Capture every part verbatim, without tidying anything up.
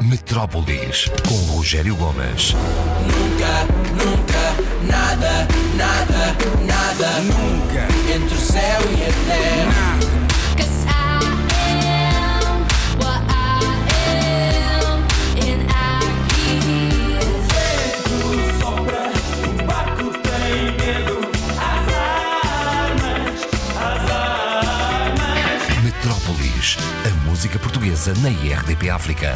Metrópolis, com Rogério Gomes. Nunca, nunca, nada, nada, nada. Nunca. Entre o céu e a terra. Cause I am what I am, and I give. O vento sopra, o barco tem medo. As armas, as armas. Metrópolis, a música portuguesa na R D P África.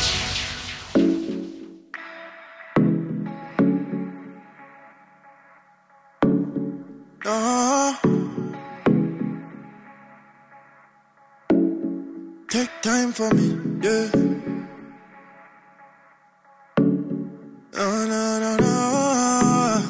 Take time for me, yeah. No, no, no, no.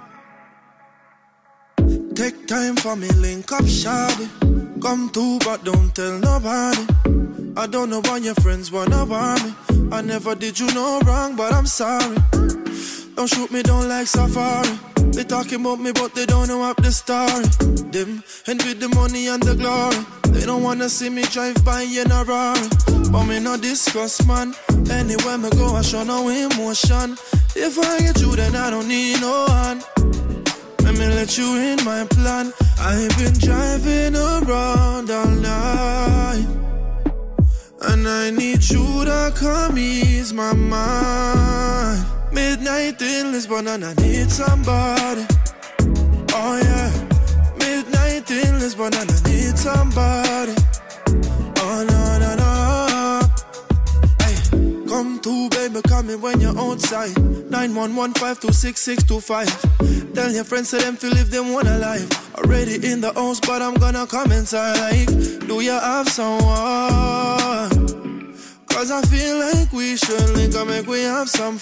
Take time for me, link up, shawty. Come through, but don't tell nobody. I don't know why your friends wanna want me. I never did you no wrong, but I'm sorry. Don't shoot me down like Safari. They talking about me, but they don't know up the story. Them, and with the money and the glory, they don't wanna see me drive by in a Rari. But me no discuss, man. Anywhere me go, I show no emotion. If I get you, then I don't need no one. Let me let you in my plan. I've been driving around all night, and I need you to come ease my mind. Midnight in Lisbon and I need somebody. Oh yeah. Midnight in Lisbon and I need somebody. Oh no, no, no. Hey, come through, baby, call me when you're outside. nine one one, five two six, six two five. Tell your friends to them feel if they wanna live. Already in the house, but I'm gonna come inside. Like, do you have someone? Cause I feel like we should link up, make we have some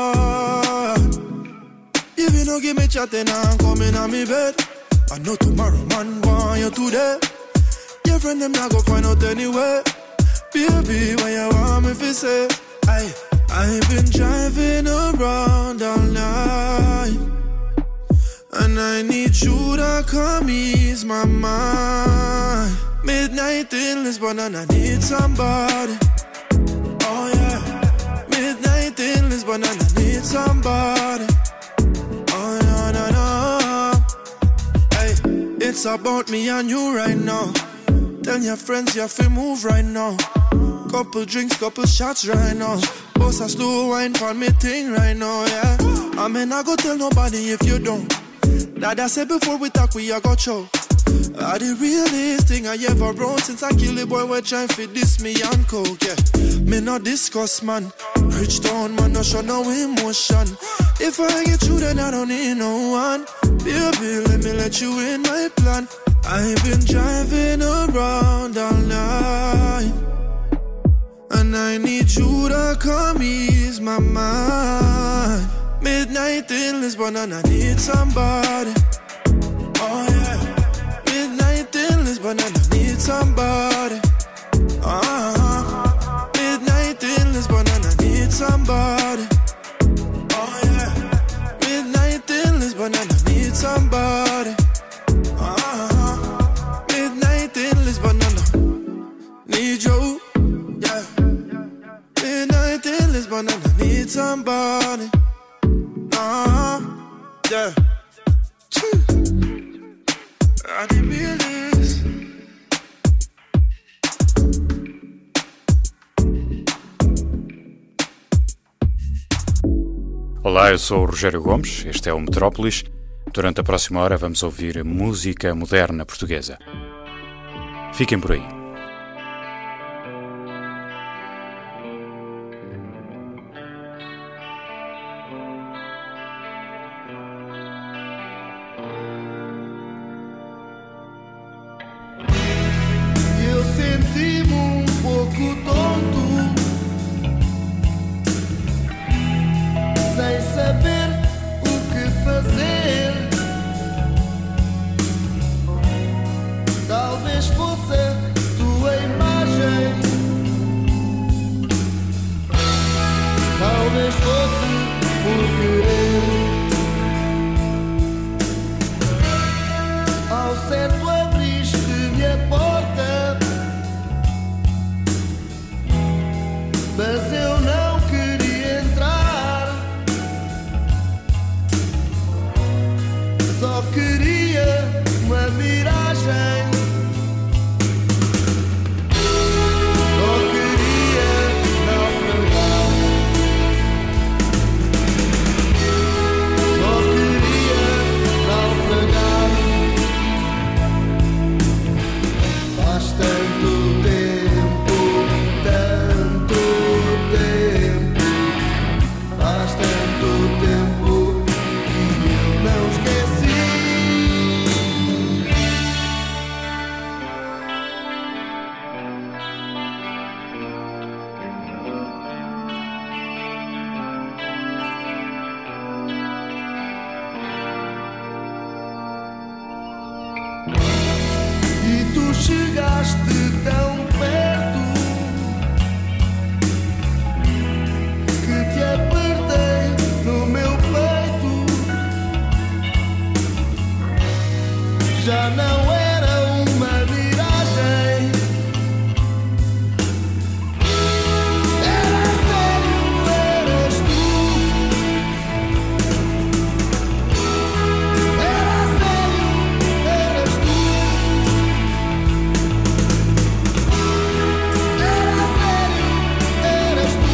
fun. If you don't give me chatting, I'm coming on me bed. I know tomorrow, man, want you today. Your friend them not go find out anyway. Baby, when you want me to say, I, I've been driving around all night, and I need you to come ease my mind. Midnight in Lisbon and I need somebody. Oh yeah. Midnight in Lisbon and I need somebody. Oh no, no, no. Hey, it's about me and you right now. Tell your friends you have to move right now. Couple drinks, couple shots right now. Boss a slow wine for me thing right now, yeah. I mean I go tell nobody if you don't. That I said before we talk we a go show. I the realest thing I ever wrote since I kill the boy when trying to diss me and coke, yeah. Me no discuss, man. Rich down, man, no show no emotion. If I get you, then I don't need no one. Baby, let me let you in my plan. I've been driving around all night, and I need you to come ease my mind. Midnight in Lisbon and I need somebody. Oh yeah. Midnight in Lisbon and I need somebody. Uh-huh. Midnight in Lisbon and I need somebody. Oh yeah. Midnight in Lisbon and I need somebody. Uh-huh. Midnight in Lisbon and I need you. Yeah. Midnight in Lisbon and I need somebody. Uh-huh. Yeah. I didn't realize. Olá, eu sou o Rogério Gomes, este é o Metrópolis. Durante a próxima hora vamos ouvir música moderna portuguesa. Fiquem por aí. Eu senti-me um pouco tonto, sem saber o que fazer. Talvez fosse a tua imagem, talvez fosse por querer. Ao certo abriste-me a porta, mas eu não já não era uma miragem. Era sério, eras tu. Era sério, eras tu. Era sério, eras tu.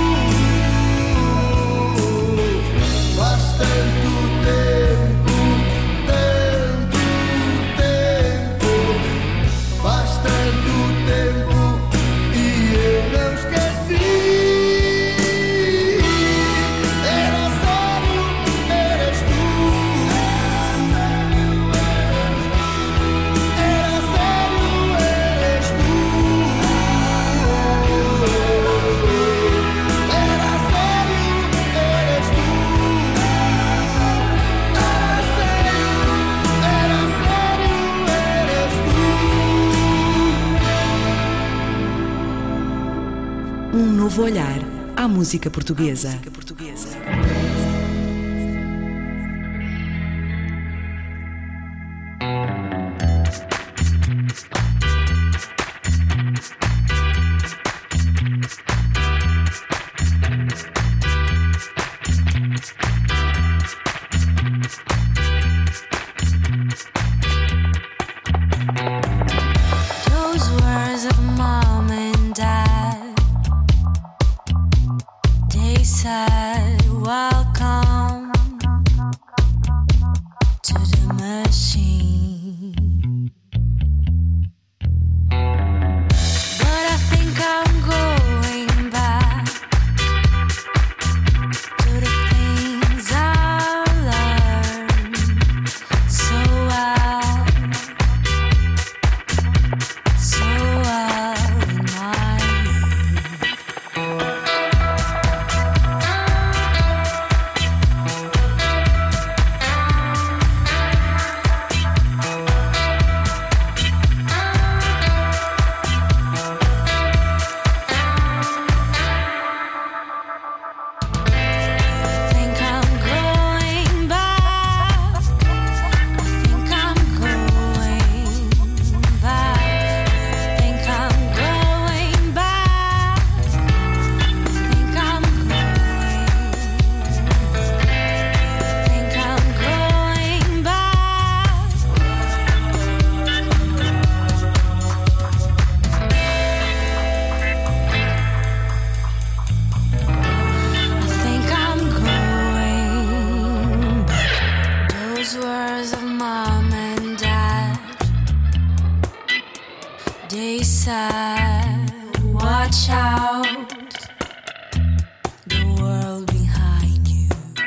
Faz tanto tempo, tanto tempo, faz tanto tempo e eu não esqueci. Era sério, eras tu. Era sério, eras tu. Era sério, eras tu. Era sério, era sério, eras tu. Um novo olhar à música portuguesa. Those words of mom and dad, they said welcome to the machine. But I think I'm going back to the things I learned so well, so well in my youth. Think I'm going back. Think I'm going back. Think I'm going back. Think I'm going. Think I'm going back. I think I'm going back. Those words of mom and dad, they said, watch out, the world behind you.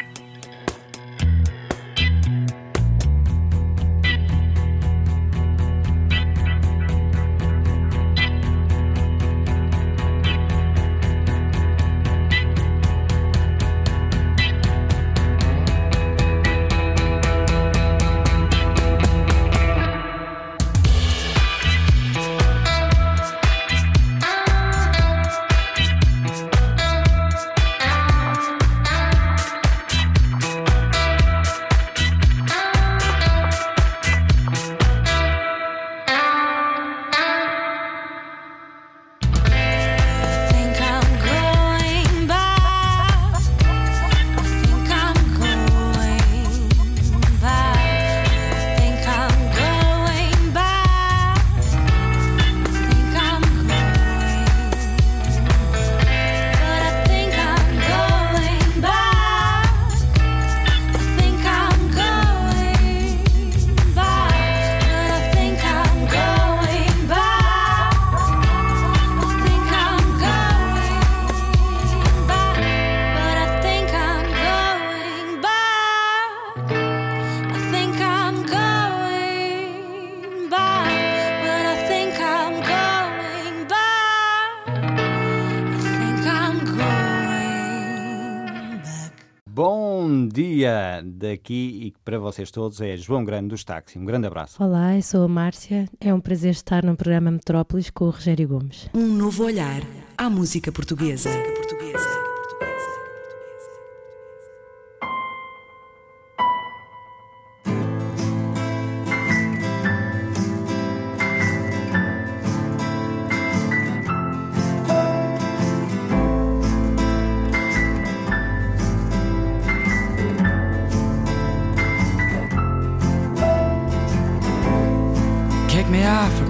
Think I'm going back. Think I'm going back. Think I'm going back. Think I'm going. But I think I'm going back. I think I'm going back. But I think I'm going back. I think I'm going back, but I think I'm going back. I think I'm going back, but I think I'm going back. I think I'm going back. Bom dia daqui e para vocês todos é João Grande dos Táxi. Um grande abraço. Olá, eu sou a Márcia. É um prazer estar no programa Metrópolis com o Rogério Gomes. Um novo olhar à música portuguesa.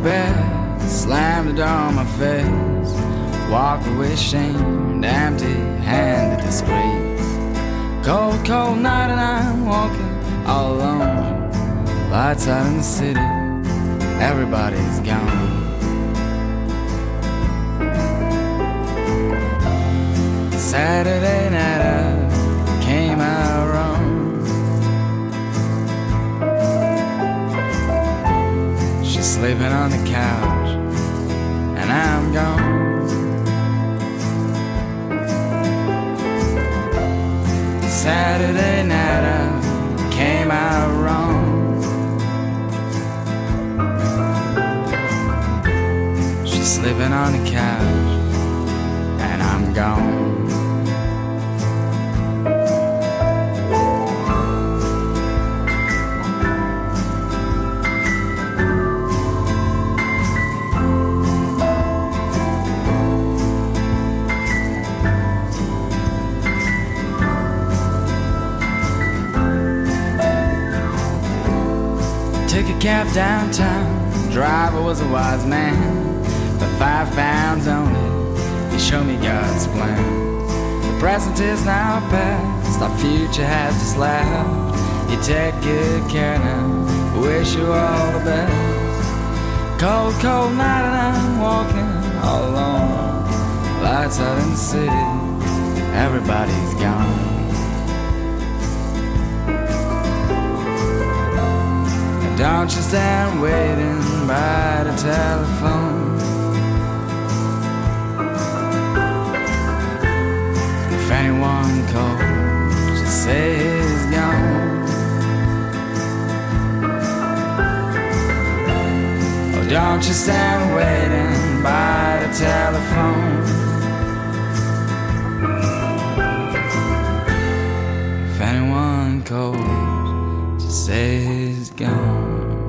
bed, slam the door on my face, walk away shamed, empty-handed disgrace. Cold, cold night and I'm walking all alone. Lights out in the city, everybody's gone. Saturday night I came out wrong. She's sleeping on the couch and I'm gone. Saturday night I came out wrong. She's sleeping on the couch and I'm gone. Took a cab downtown, driver was a wise man. For five pounds only, he showed me God's plan. The present is now past, our future has just left. You take good care now, wish you all the best. Cold, cold night and I'm walking all alone. Lights out in the city, everybody's gone. Don't you stand waiting by the telephone. If anyone calls, just say he's gone. Oh, don't you stand waiting by the telephone. If anyone calls, just say he's gone.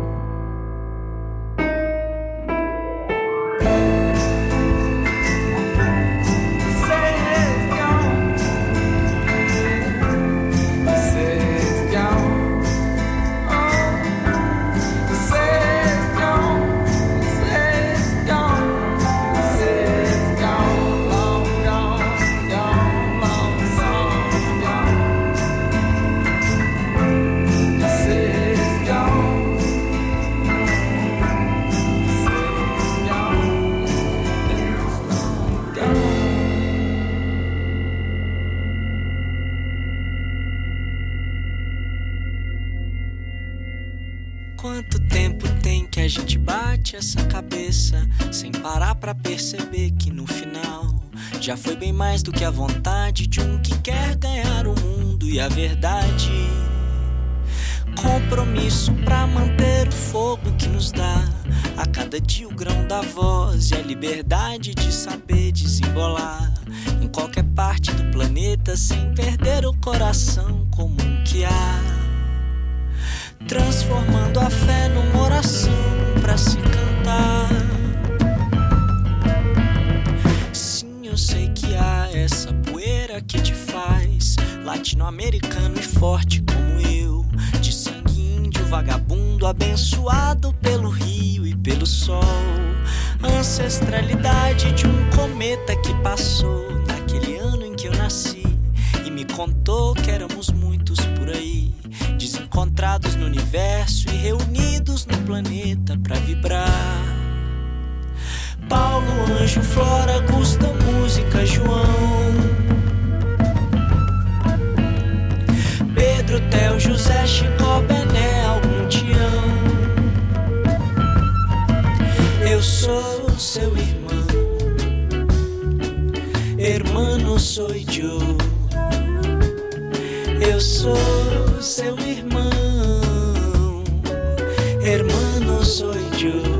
Quanto tempo tem que a gente bate essa cabeça sem parar pra perceber que no final já foi bem mais do que a vontade de um que quer ganhar o mundo e a verdade. Compromisso pra manter o fogo que nos dá a cada dia o grão da voz e a liberdade de saber desembolar em qualquer parte do planeta sem perder o coração comum que há. Transformando a fé numa oração pra se cantar. Sim, eu sei que há essa poeira que te faz latino-americano e forte como eu, de sangue índio, vagabundo, abençoado pelo rio e pelo sol. Ancestralidade de um cometa que passou naquele ano em que eu nasci e me contou que éramos muitos por aí, desencontrados no universo e reunidos no planeta pra vibrar. Paulo, Anjo, Flora, Augusta, música, João, Pedro, Theo, José, Chico, Bené, algum Tião. Eu sou seu irmão, hermano soy yo. Eu sou seu irmão, hermano soy yo.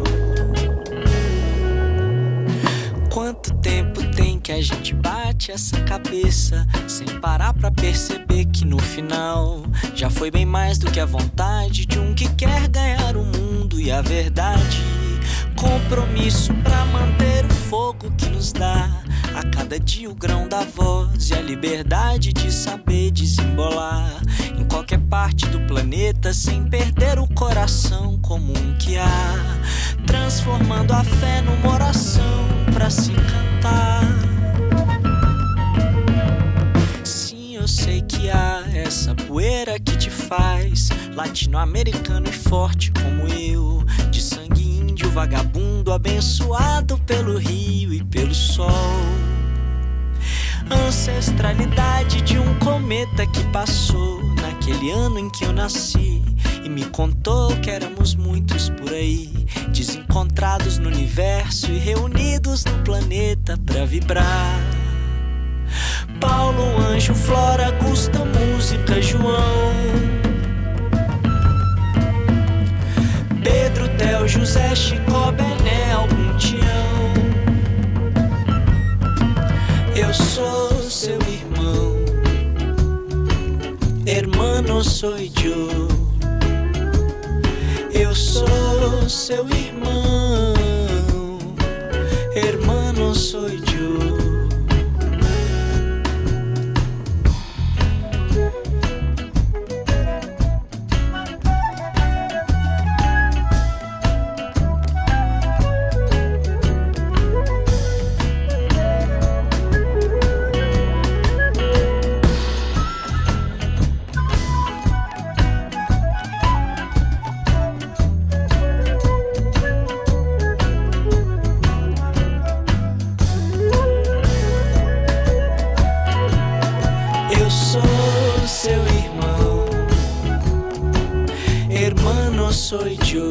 Quanto tempo tem que a gente bate essa cabeça sem parar pra perceber que no final já foi bem mais do que a vontade de um que quer ganhar o mundo e a verdade. Compromisso pra manter o fogo que nos dá a cada dia o grão da voz e a liberdade de saber desembolar em qualquer parte do planeta sem perder o coração comum que há, transformando a fé numa oração pra se cantar. Sim, eu sei que há essa poeira que te faz latino-americano e forte como eu, de sangue índio vagabundo, abençoado pelo rio e pelo sol. Ancestralidade de um cometa que passou naquele ano em que eu nasci e me contou que éramos muitos por aí, desencontrados no universo e reunidos no planeta pra vibrar. Paulo, Anjo, Flora, Augusta, música, João, Pedro, Theo, José, Chicó, Bené, algum Tião. Eu sou seu irmão, hermano soy yo. Eu sou seu irmão, hermano soy yo. Soy yo.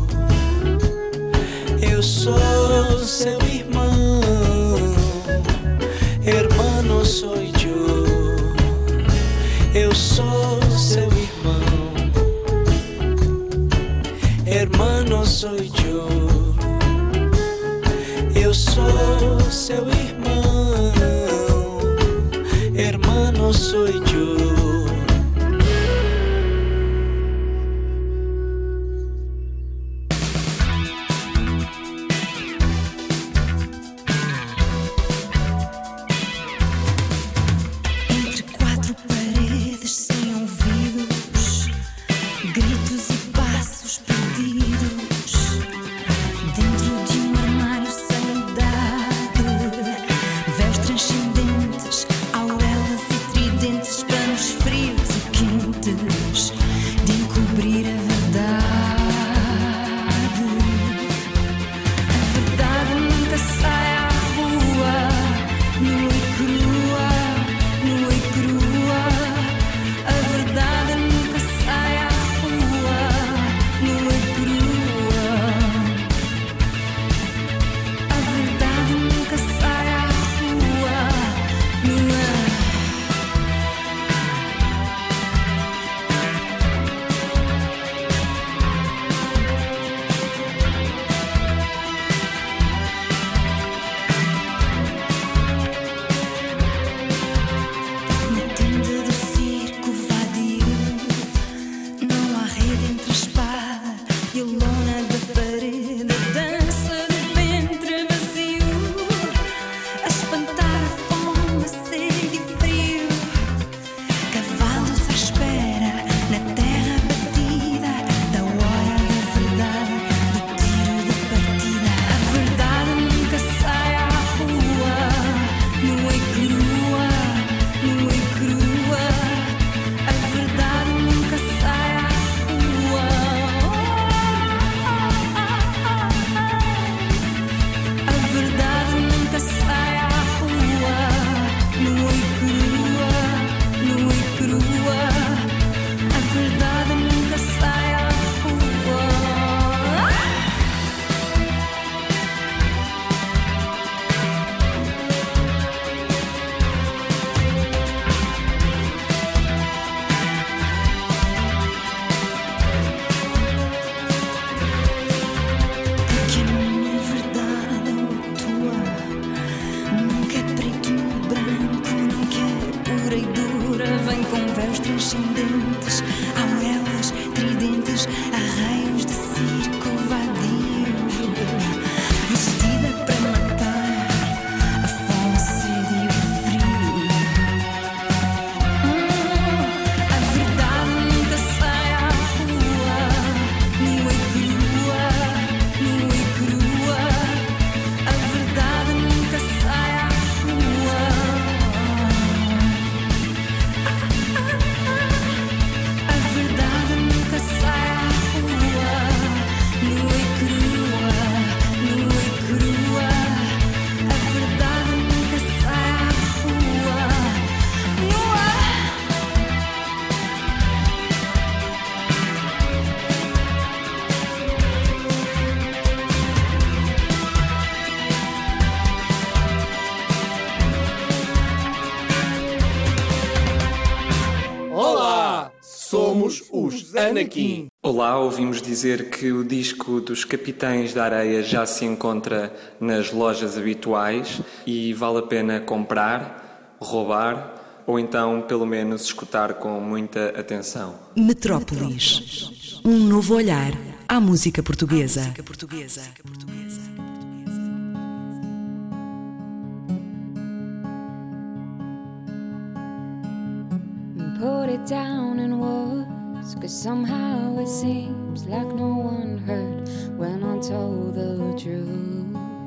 Eu sou seu irmão, hermano soy yo. Eu sou seu irmão, hermano soy yo. Eu sou seu irmão, hermano soy yo. transcendentes, aurelas, tridentes, arraios de circo vadio. Somos os Anakin. Olá, ouvimos dizer que o disco dos Capitães da Areia já se encontra nas lojas habituais e vale a pena comprar, roubar ou então, pelo menos, escutar com muita atenção. Metrópolis. Um novo olhar à música portuguesa. Put it down in words, 'cause somehow it seems like no one heard when I told the truth.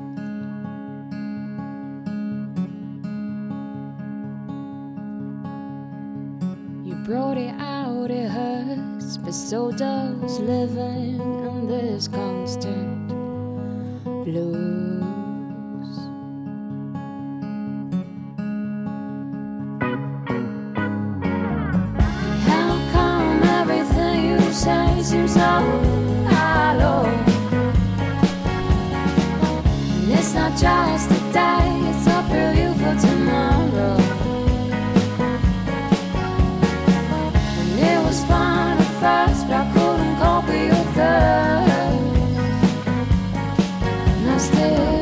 You brought it out, it hurts, but so does living in this constant blues. Seems so hollow, and it's not just today, it's a preview for tomorrow. And it was fun at first, but I couldn't cope with your thirst, and I still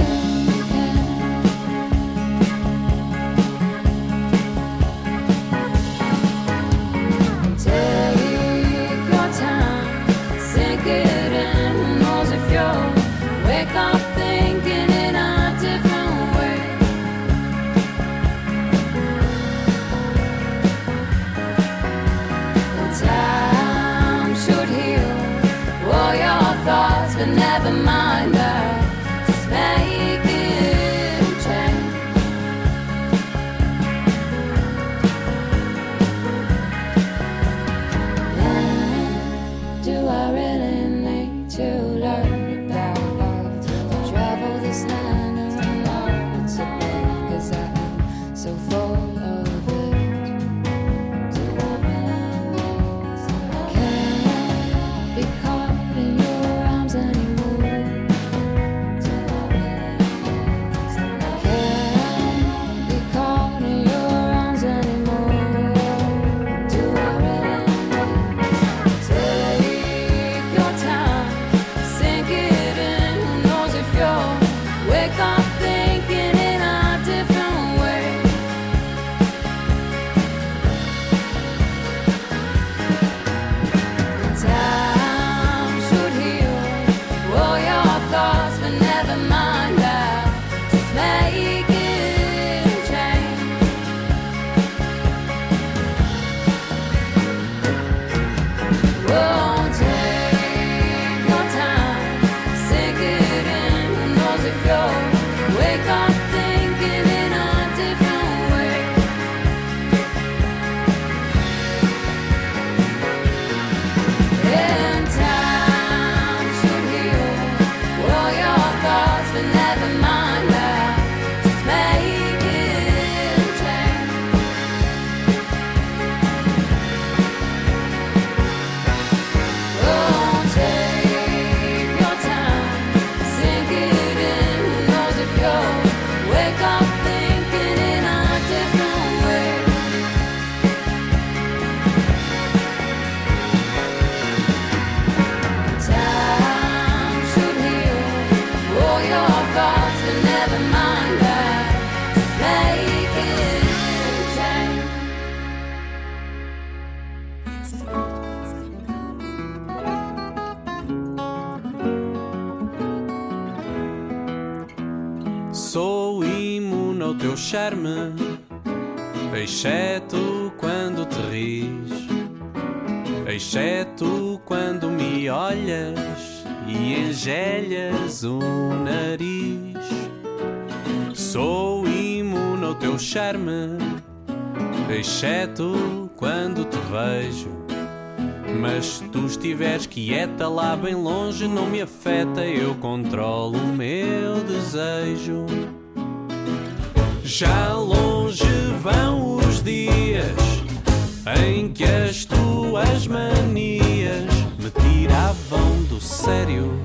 but never mind that, just make it change. And do I really need to learn about love, to travel this land and learn to live, 'cause I am so full of it. Do I really need to can't be caught in your arms anymore. Can't be caught in your arms anymore. Do I really take your time, sink it in? Who knows if you'll wake up thinking in a different way? Time should heal all your thoughts, but never mind that, just make it change. Won't take your time, sink it in. Who knows if you'll wake up thinking in a different way? And time should heal all your thoughts, but never mind that, just make it change. Won't take your time, sink it in. Who knows if you'll wake up thinking in a different way? Time should heal all your thoughts, but never mind that, just make it change. Sou imune ao teu charme, exceto quando te ris, exceto quando me olhas e engelhas o nariz. Sou imune ao teu charme, exceto quando te vejo. Mas se tu estiveres quieta lá bem longe, não me afeta, eu controlo o meu desejo. Já longe vão os dias em que as tuas manias me tiravam do sério.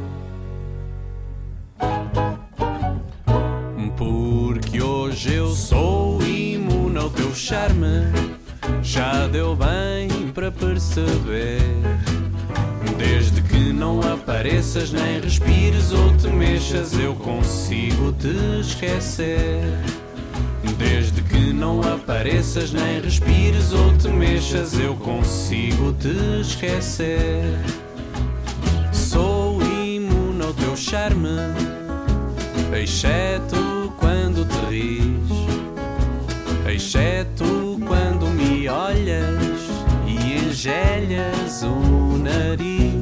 Porque hoje eu sou imune ao teu charme, já deu bem para perceber. Desde que não apareças, nem respires ou te mexas, eu consigo te esquecer. Desde que não apareças, nem respires ou te mexas, eu consigo te esquecer. Sou imune ao teu charme, exceto quando te ris, exceto quando me olhas e engelhas o nariz.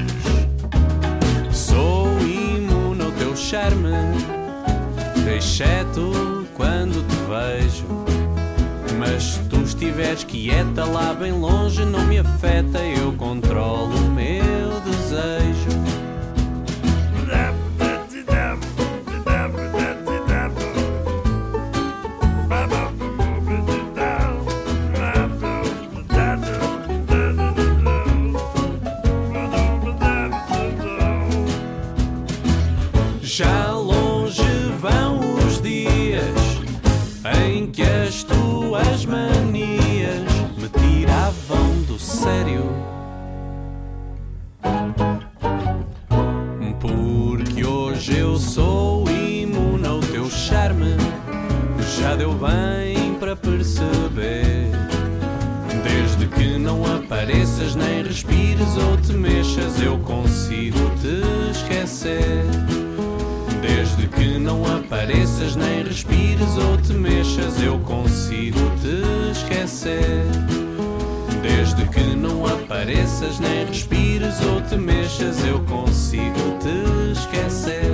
Sou imune ao teu charme, exceto quando te vejo. Mas se tu estiveres quieta lá bem longe, não me afeta, eu controlo o meu desejo. Já longe vão os dias em que as tuas manias me tiravam do sério. Porque hoje eu sou imune ao teu charme, já deu bem para perceber. Desde que não apareças, nem respires ou te mexas, eu consigo te esquecer. Desde que não apareças, nem respires ou te mexas, eu consigo te esquecer. Desde que não apareças, nem respires ou te mexas, eu consigo te esquecer.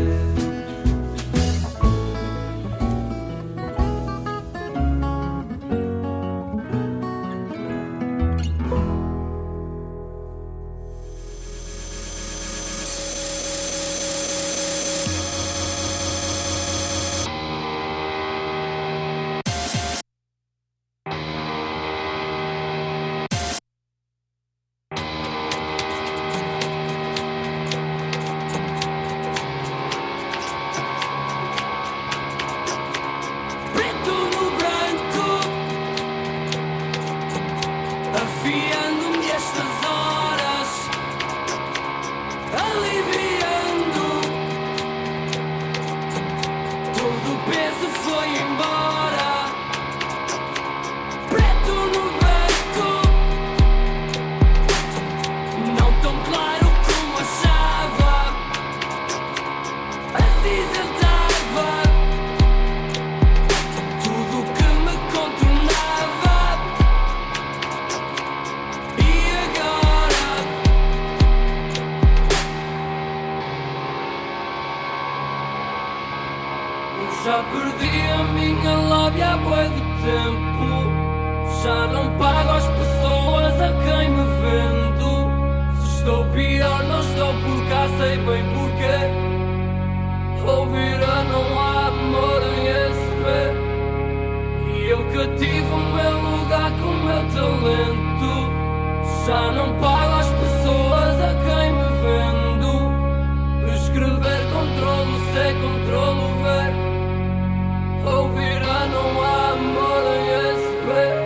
Já perdi a minha lábia há bué de tempo. Já não pago às pessoas a quem me vendo. Se estou pior não estou por cá, sei bem porquê. Ouvir a não há amor em S P. E eu cativo o meu lugar com o meu talento. Já não pago às pessoas a quem me vendo. Escrever controlo C, controlo V. Ouvir a não há amor em S P.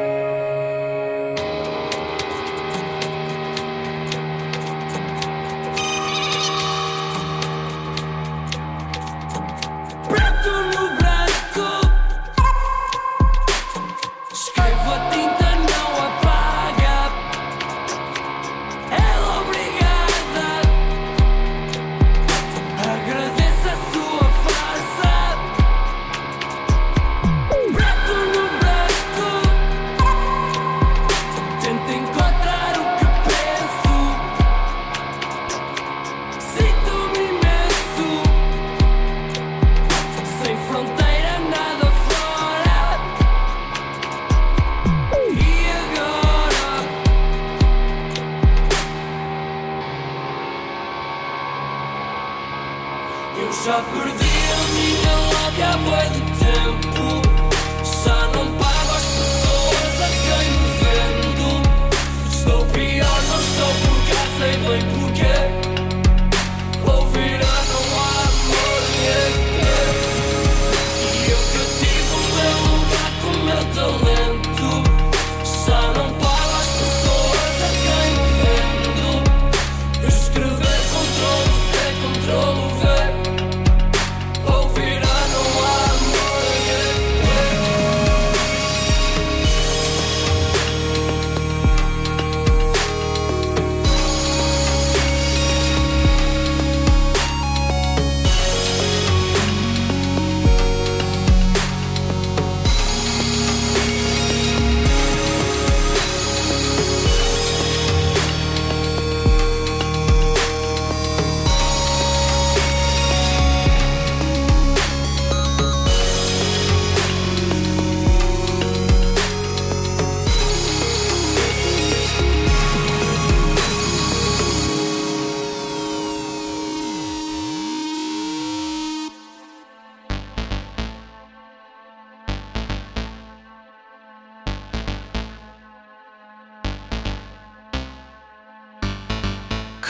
Preto no branco, escrevo a tinta, não apaga. Ela obrigada, agradeço a sua farsa. Preto no branco, tento encontrar o que penso. Sinto-me imenso, sem fronteira, nada fora. E agora? Eu já perdi a minha lábia há bué de tempo. Já não pago às pessoas a quem me vendo. Se estou pior não estou por cá, sei bem porquê. Ouvir a não há amor em S P. E eu cativo o meu lugar com o meu talento. Já não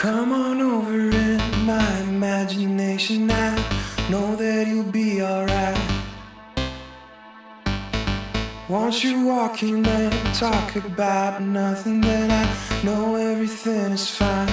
Come on over in my imagination. I know that you'll be alright. Once you walk in and talk about nothing, then I know everything is fine.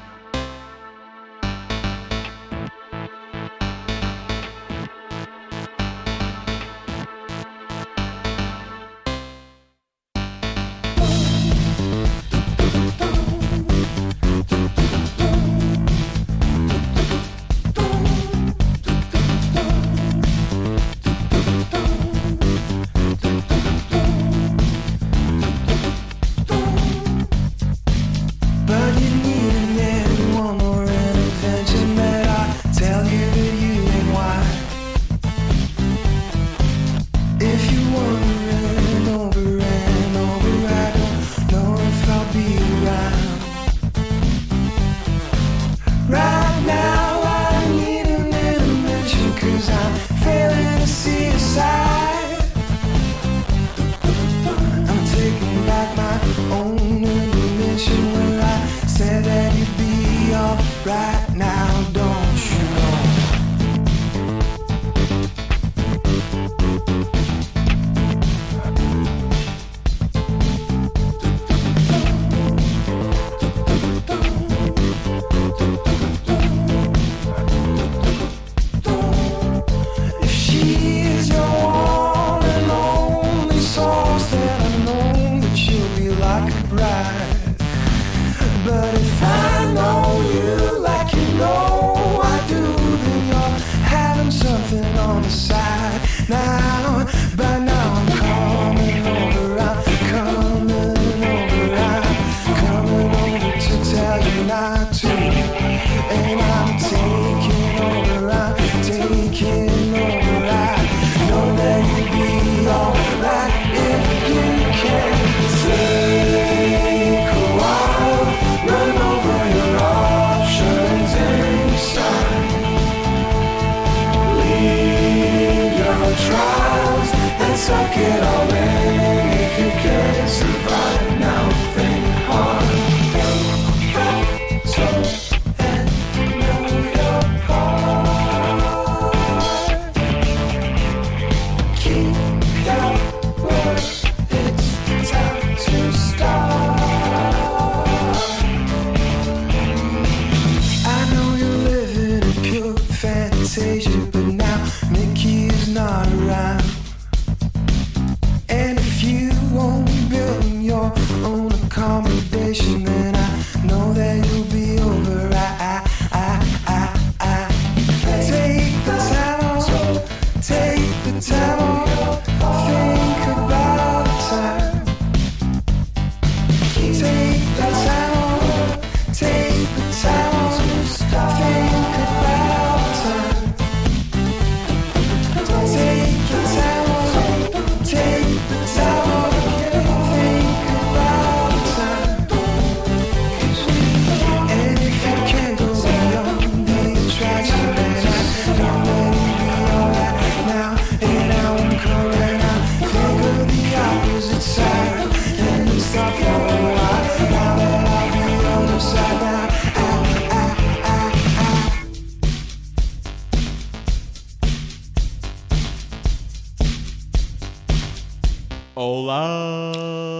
Olá!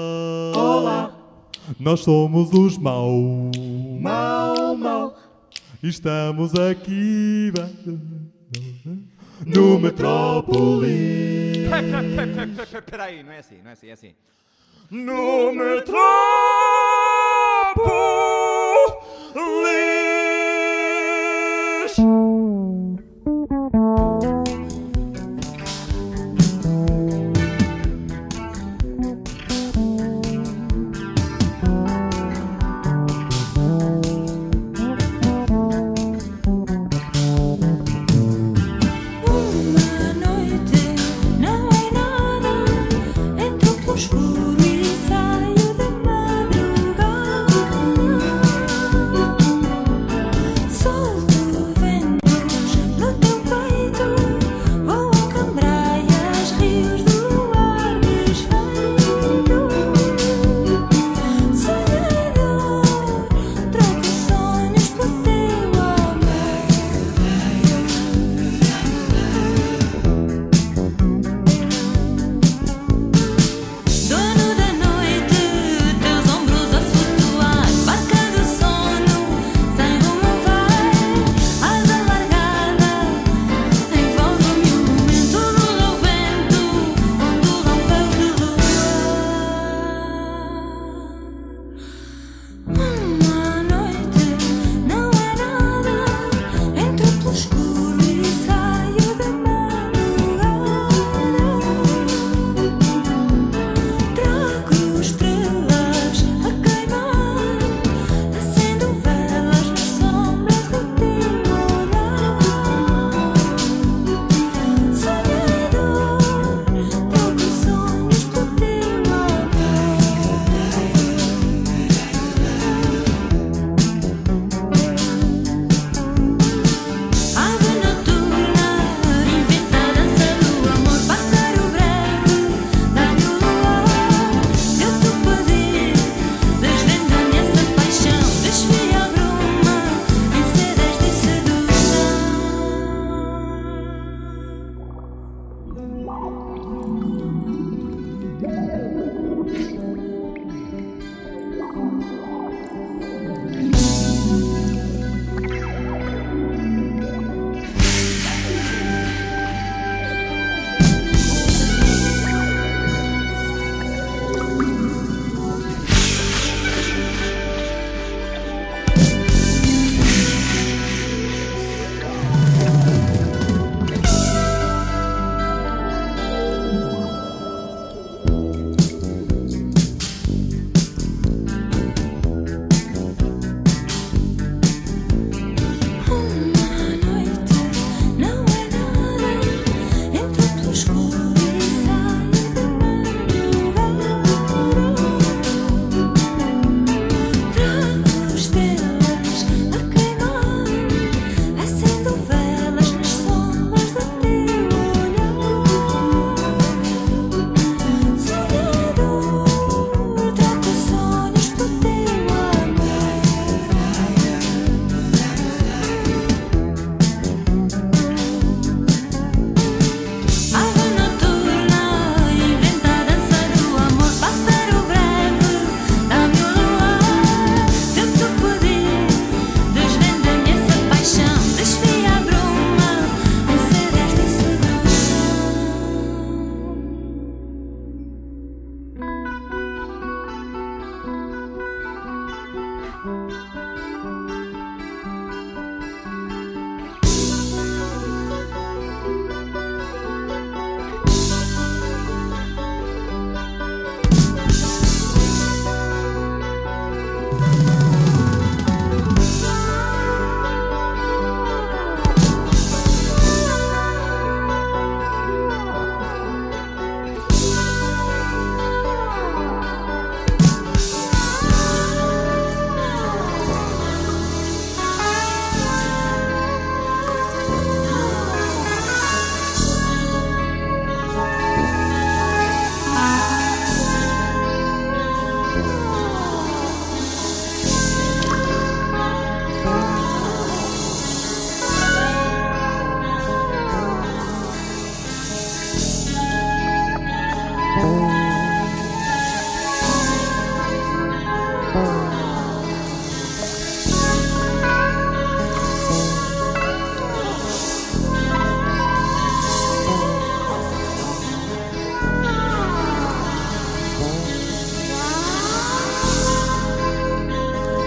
Olá! Nós somos os Mau. Mau, mau. Estamos aqui no Metrópolis. Peraí, não é assim, não é assim, é assim. No Metrópolis. Escuro e saio de mar.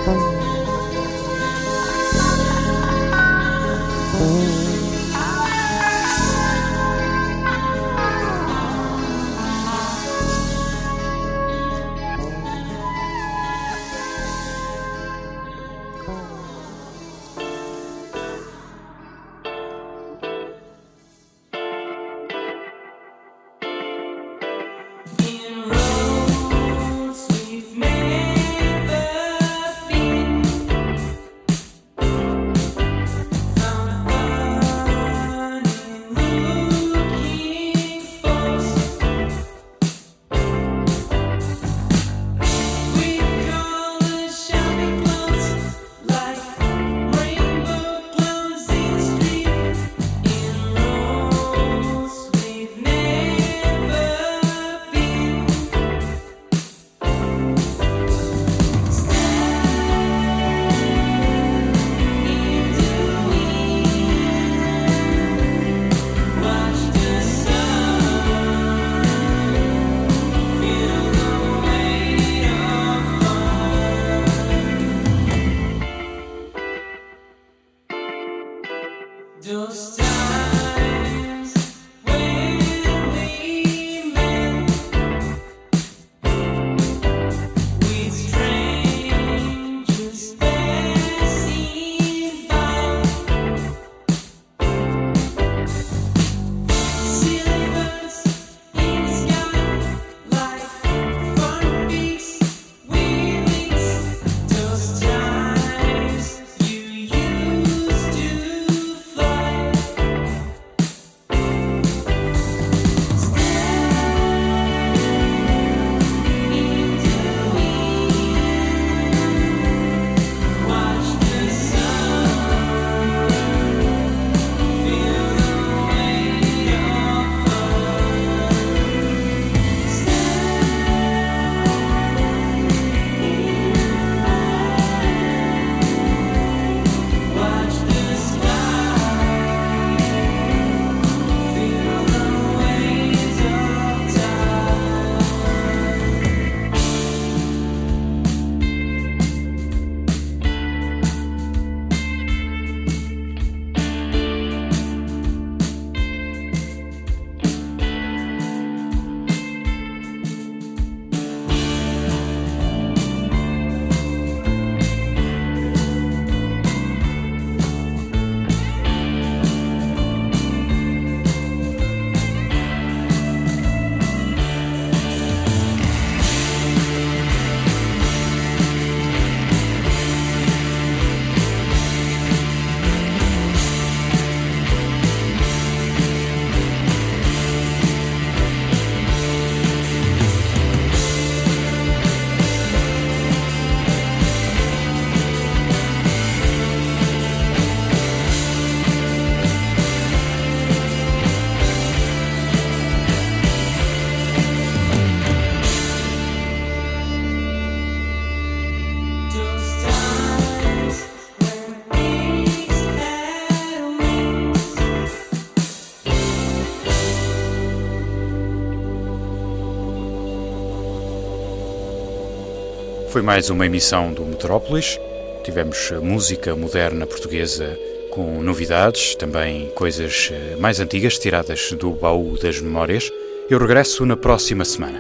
Foi mais uma emissão do Metrópolis. Tivemos música moderna portuguesa com novidades, também coisas mais antigas tiradas do baú das memórias. Eu regresso na próxima semana.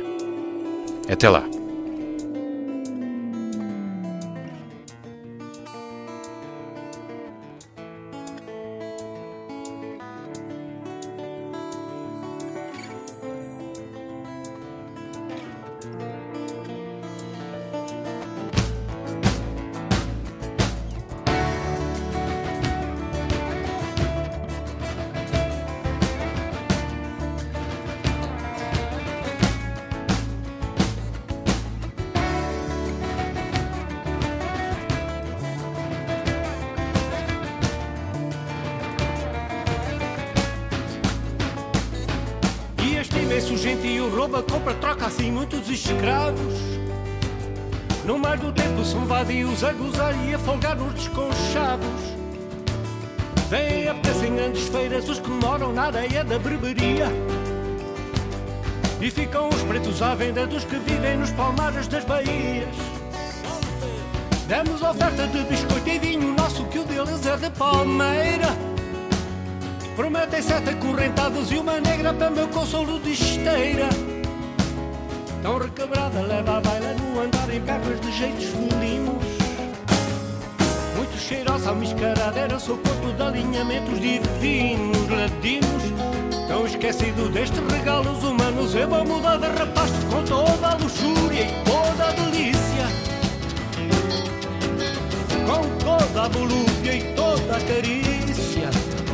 Até lá. Imenso gentio rouba, compra, troca assim muitos escravos. No mar do tempo são vadios a gozar e a folgar nos desconchavos. Vêm a peça em grandes feiras os que moram na areia da berberia. E ficam os pretos à venda dos que vivem nos palmares das baías. Demos oferta de biscoito e vinho nosso, que o deles é de palmeira. Prometem sete acorrentados e uma negra para meu consolo de esteira. Tão requebrada, leva a baila no andar em pernas de jeitos felinos. Muito cheirosa, mascarada, era seu corpo de alinhamentos divinos, ladinos. Tão esquecido destes regalos humanos, eu vou mudar de rapasto com toda a luxúria e toda a delícia, com toda a volúpia e toda a carícia.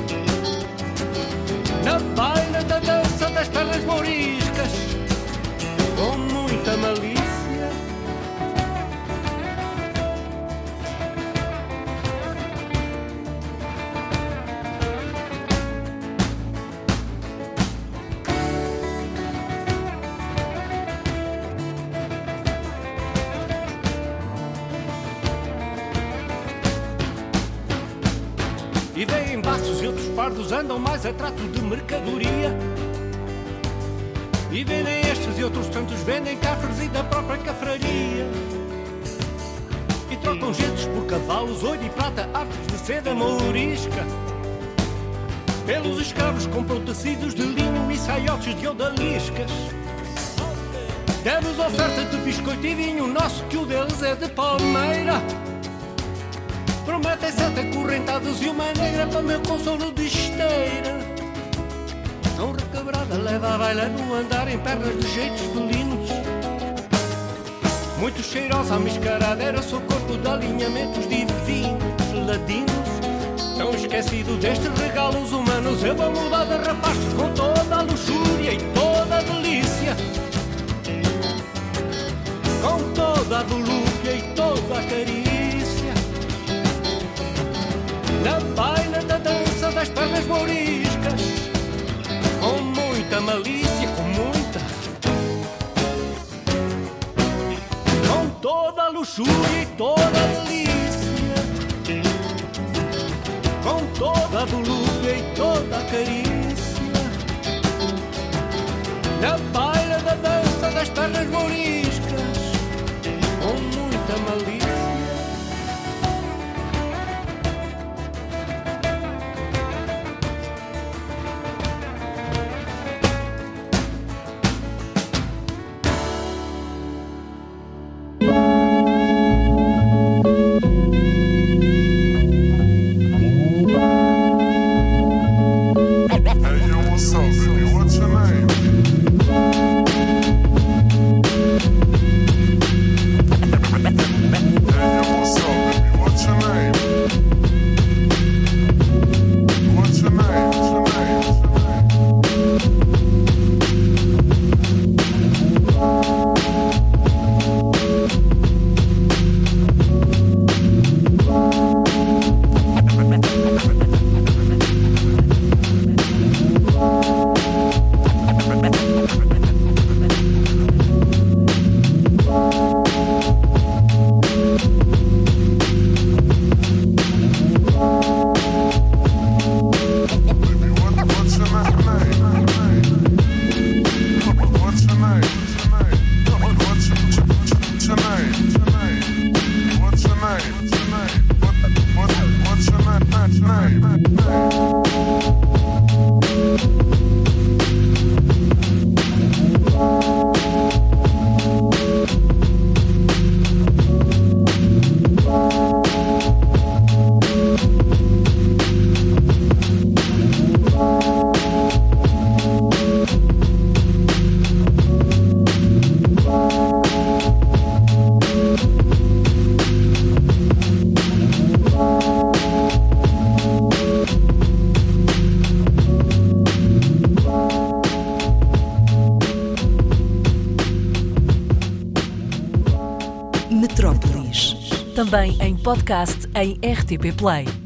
Na baila da dança das pernas moriscas, com muita malícia. E vêm baços e outros pardos, andam mais a trato de mercadoria. E vendem estes e outros tantos, vendem cafres e da própria cafraria. E trocam gentes por cavalos, ouro e prata, artes de seda mourisca. Pelos escravos compram tecidos de linho e saiotes de odaliscas. Demos oferta de biscoito e vinho nosso, que o deles é de palmeira. Prometem sete acorrentados e uma negra para meu consolo de esteira. Tão requebrada, leva a baila no andar em pernas de jeitos felinos. Muito cheirosa, mascarada, era seu corpo de alinhamentos divinos, ladinos. Tão esquecido destes regalos humanos, eu vou mudar de rapasto com toda a luxúria e toda a delícia, com toda a volúpia e toda a carícia. Na baila da dança das pernas moriscas, com muita malícia, com muita, com toda a luxúria e toda a delícia, com toda a volúpia e toda a carícia. Na baila da dança das pernas moriscas, com muita malícia. Metrópolis. Também em podcast em R T P Play.